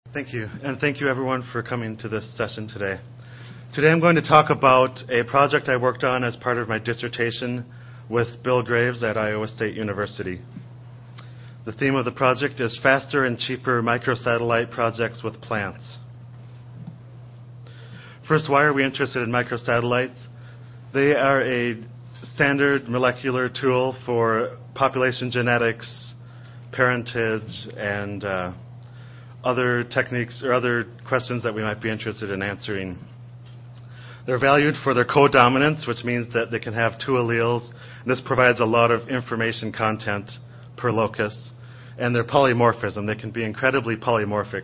Thank you, and thank you everyone for coming to this session today. Today I'm going to talk about a project I worked on as part of my dissertation with Bill Graves at Iowa State University. The theme of the project is faster and cheaper microsatellite projects with plants. First, why are we interested in microsatellites? They are a standard molecular tool for population genetics, parentage, and other techniques or other questions that we might be interested in answering. They're valued for their codominance, which means that they can have two alleles. This provides a lot of information content per locus. And their polymorphism, they can be incredibly polymorphic.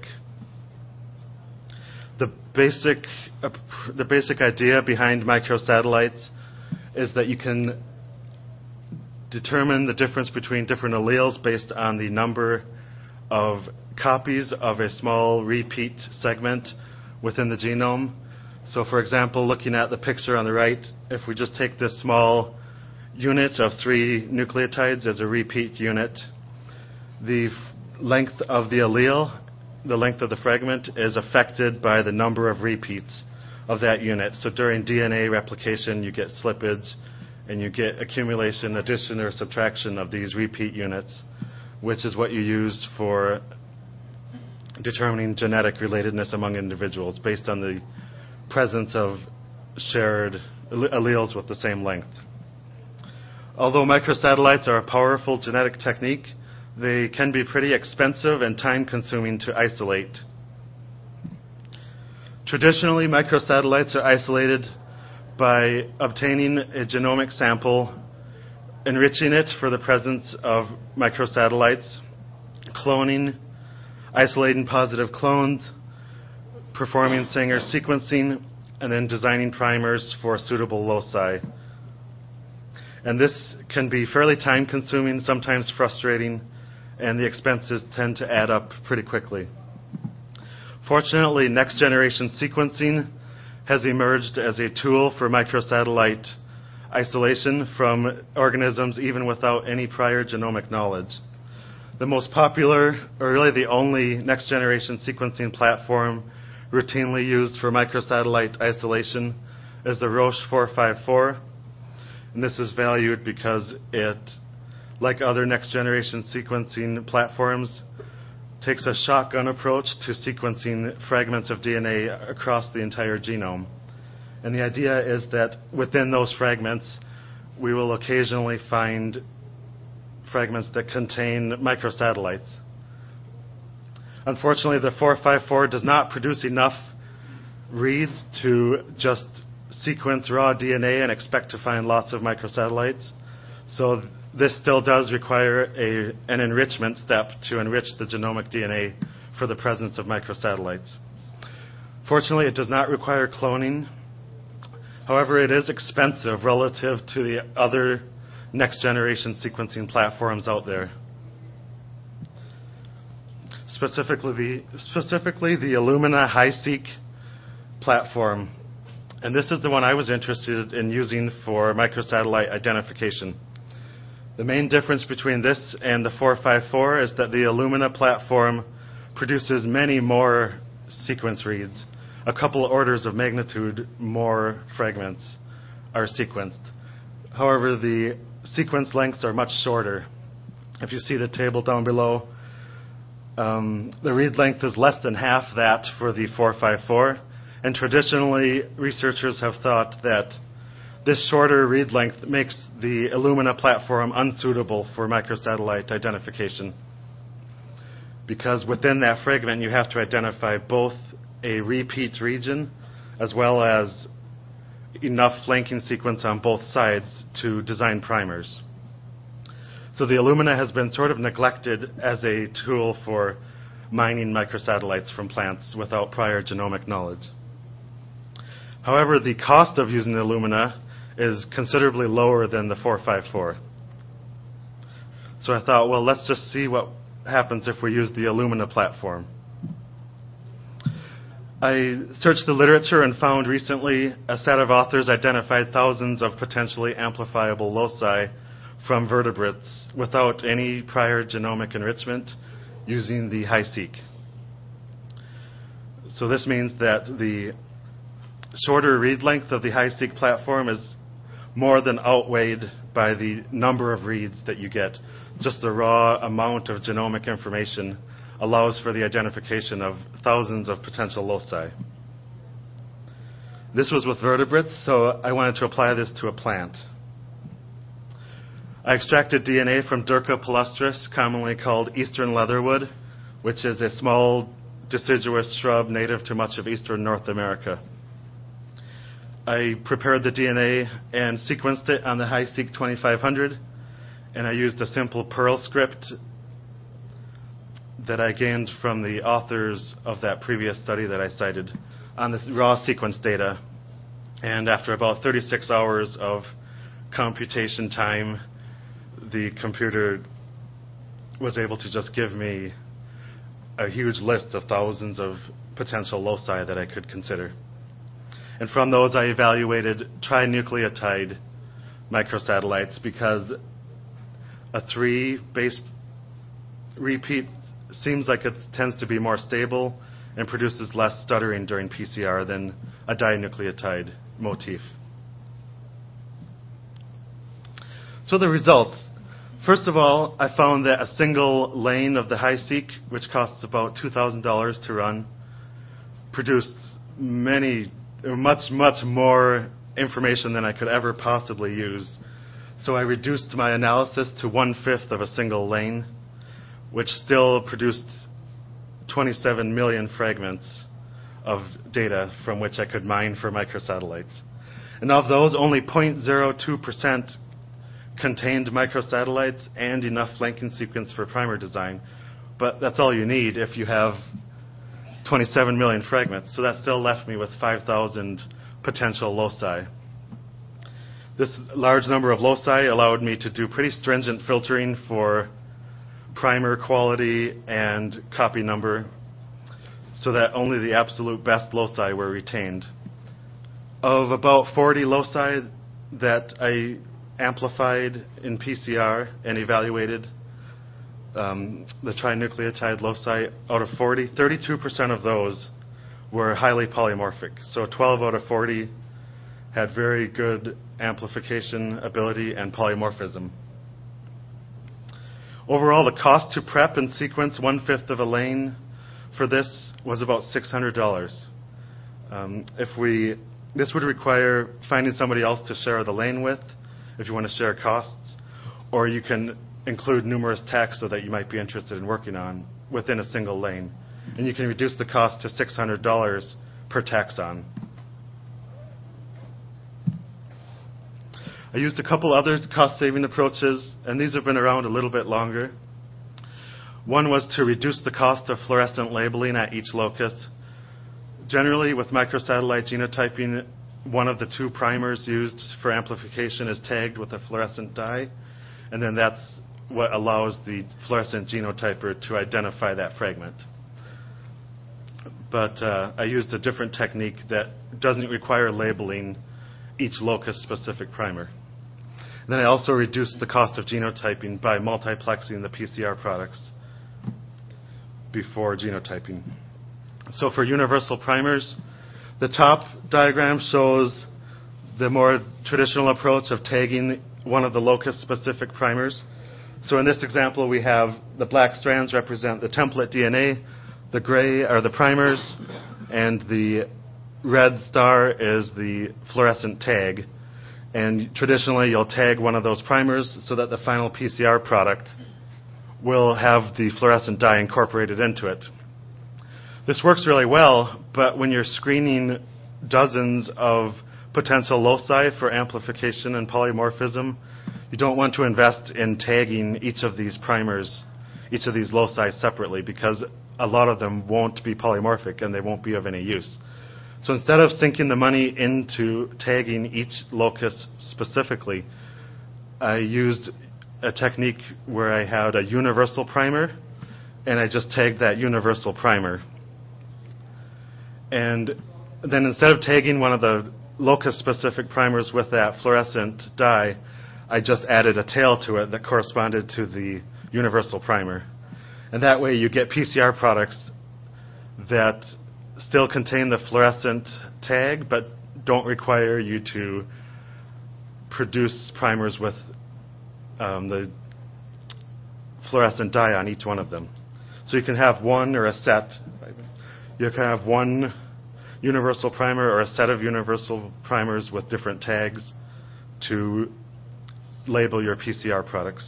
The basic idea behind microsatellites is that you can determine the difference between different alleles based on the number of copies of a small repeat segment within the genome. So for example, looking at the picture on the right, if we just take this small unit of 3 nucleotides as a repeat unit, the length of the allele, the length of the fragment, is affected by the number of repeats of that unit. So during DNA replication, you get slippage, and you get accumulation, addition, or subtraction of these repeat units, which is what you use for determining genetic relatedness among individuals based on the presence of shared alleles with the same length. Although microsatellites are a powerful genetic technique, they can be pretty expensive and time-consuming to isolate. Traditionally, microsatellites are isolated by obtaining a genomic sample, enriching it for the presence of microsatellites, cloning, isolating positive clones, performing Sanger sequencing, and then designing primers for suitable loci. And this can be fairly time-consuming, sometimes frustrating, and the expenses tend to add up pretty quickly. Fortunately, next-generation sequencing has emerged as a tool for microsatellite isolation from organisms even without any prior genomic knowledge. The most popular, or really the only next-generation sequencing platform routinely used for microsatellite isolation is the Roche 454. And this is valued because it, like other next-generation sequencing platforms, takes a shotgun approach to sequencing fragments of DNA across the entire genome. And the idea is that within those fragments, we will occasionally find fragments that contain microsatellites. Unfortunately, the 454 does not produce enough reads to just sequence raw DNA and expect to find lots of microsatellites. So this still does require an enrichment step to enrich the genomic DNA for the presence of microsatellites. Fortunately, it does not require cloning. However, it is expensive relative to the other next-generation sequencing platforms out there. Specifically the Illumina HiSeq platform. And this is the one I was interested in using for microsatellite identification. The main difference between this and the 454 is that the Illumina platform produces many more sequence reads. A couple orders of magnitude more fragments are sequenced. However, the sequence lengths are much shorter. If you see the table down below, the read length is less than half that for the 454. And traditionally, researchers have thought that this shorter read length makes the Illumina platform unsuitable for microsatellite identification, because within that fragment you have to identify both a repeat region as well as enough flanking sequence on both sides to design primers. So the Illumina has been sort of neglected as a tool for mining microsatellites from plants without prior genomic knowledge. However, the cost of using the Illumina is considerably lower than the 454. So I thought, well, let's just see what happens if we use the Illumina platform. I searched the literature and found recently a set of authors identified thousands of potentially amplifiable loci from vertebrates without any prior genomic enrichment using the HiSeq. So this means that the shorter read length of the HiSeq platform is more than outweighed by the number of reads that you get. Just the raw amount of genomic information allows for the identification of thousands of potential loci. This was with vertebrates, so I wanted to apply this to a plant. I extracted DNA from Durca palustris, commonly called eastern leatherwood, which is a small deciduous shrub native to much of eastern North America. I prepared the DNA and sequenced it on the HiSeq 2500, and I used a simple Perl script that I gained from the authors of that previous study that I cited on the raw sequence data. And after about 36 hours of computation time, the computer was able to just give me a huge list of thousands of potential loci that I could consider. And from those, I evaluated trinucleotide microsatellites because a 3 base repeat seems like it tends to be more stable and produces less stuttering during PCR than a dinucleotide motif. So the results. First of all, I found that a single lane of the HiSeq, which costs about $2,000 to run, produced much more information than I could ever possibly use. So I reduced my analysis to 1/5 of a single lane, which still produced 27 million fragments of data from which I could mine for microsatellites. And of those, only 0.02% contained microsatellites and enough linking sequence for primer design. But that's all you need if you have 27 million fragments. So that still left me with 5,000 potential loci. This large number of loci allowed me to do pretty stringent filtering for primer quality and copy number so that only the absolute best loci were retained. Of about 40 loci that I amplified in PCR and evaluated the trinucleotide loci, out of 40, 32% of those were highly polymorphic. So 12 out of 40 had very good amplification ability and polymorphism. Overall, the cost to prep and sequence 1/5 of a lane for this was about $600. This would require finding somebody else to share the lane with if you want to share costs, or you can include numerous tags so that you might be interested in working on within a single lane. And you can reduce the cost to $600 per taxon. I used a couple other cost-saving approaches, and these have been around a little bit longer. One was to reduce the cost of fluorescent labeling at each locus. Generally, with microsatellite genotyping, one of the 2 primers used for amplification is tagged with a fluorescent dye, and then that's what allows the fluorescent genotyper to identify that fragment. But I used a different technique that doesn't require labeling each locus-specific primer. And then I also reduced the cost of genotyping by multiplexing the PCR products before genotyping. So for universal primers, the top diagram shows the more traditional approach of tagging one of the locus-specific primers. So in this example, we have the black strands represent the template DNA, the gray are the primers, and the red star is the fluorescent tag. And traditionally, you'll tag one of those primers so that the final PCR product will have the fluorescent dye incorporated into it. This works really well, but when you're screening dozens of potential loci for amplification and polymorphism, you don't want to invest in tagging each of these primers, each of these loci separately, because a lot of them won't be polymorphic and they won't be of any use. So instead of sinking the money into tagging each locus specifically, I used a technique where I had a universal primer, and I just tagged that universal primer. And then instead of tagging one of the locus-specific primers with that fluorescent dye, I just added a tail to it that corresponded to the universal primer. And that way you get PCR products that still contain the fluorescent tag, but don't require you to produce primers with the fluorescent dye on each one of them. So you can have one or a set. You can have one universal primer or a set of universal primers with different tags to label your PCR products.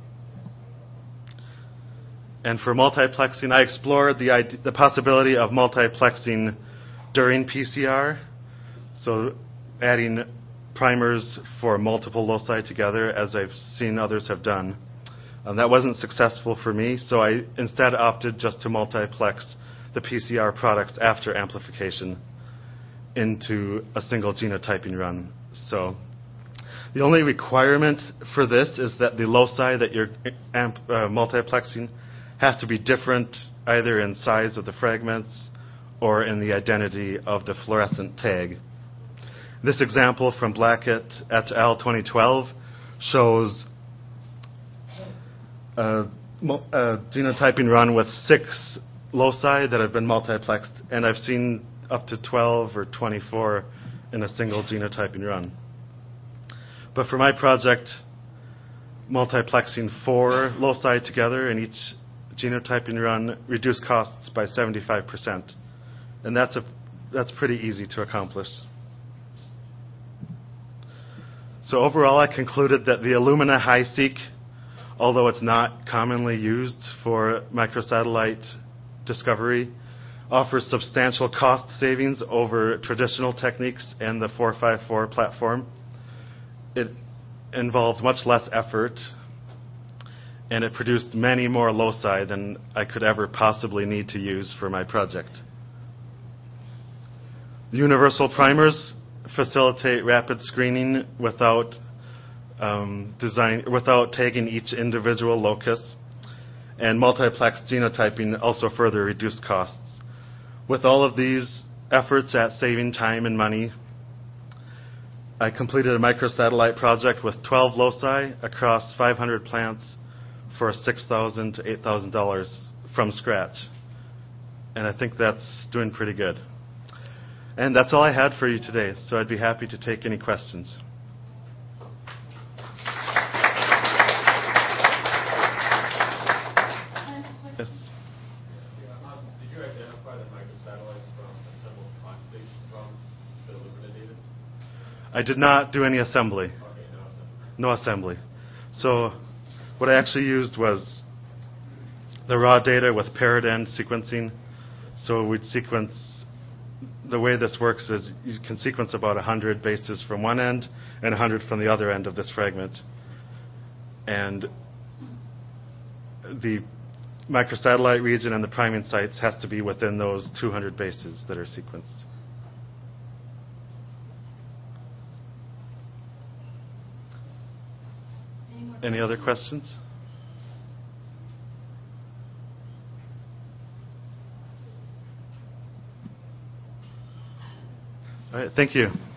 And for multiplexing, I explored the possibility of multiplexing during PCR, so adding primers for multiple loci together, as I've seen others have done. That wasn't successful for me, so I instead opted just to multiplex the PCR products after amplification into a single genotyping run. So the only requirement for this is that the loci that you're multiplexing have to be different either in size of the fragments or in the identity of the fluorescent tag. This example from Blackett et al. 2012 shows a genotyping run with 6 loci that have been multiplexed, and I've seen up to 12 or 24 in a single genotyping run. But for my project, multiplexing 4 loci together in each genotyping run reduced costs by 75%, and that's pretty easy to accomplish. So overall, I concluded that the Illumina HiSeq, although it's not commonly used for microsatellite discovery, offers substantial cost savings over traditional techniques and the 454 platform. It involved much less effort, and it produced many more loci than I could ever possibly need to use for my project. Universal primers facilitate rapid screening without tagging each individual locus, and multiplex genotyping also further reduced costs. With all of these efforts at saving time and money, I completed a microsatellite project with 12 loci across 500 plants for $6,000 to $8,000 from scratch. And I think that's doing pretty good. And that's all I had for you today, so I'd be happy to take any questions. Yes. Did you identify the microsatellites from assembled configs from the Illumina data? I did not do any assembly. Okay, no assembly. No assembly. So what I actually used was the raw data with paired end sequencing. So we'd sequence, the way this works is you can sequence about 100 bases from one end and 100 from the other end of this fragment. And the microsatellite region and the priming sites have to be within those 200 bases that are sequenced. Any other questions? All right, thank you.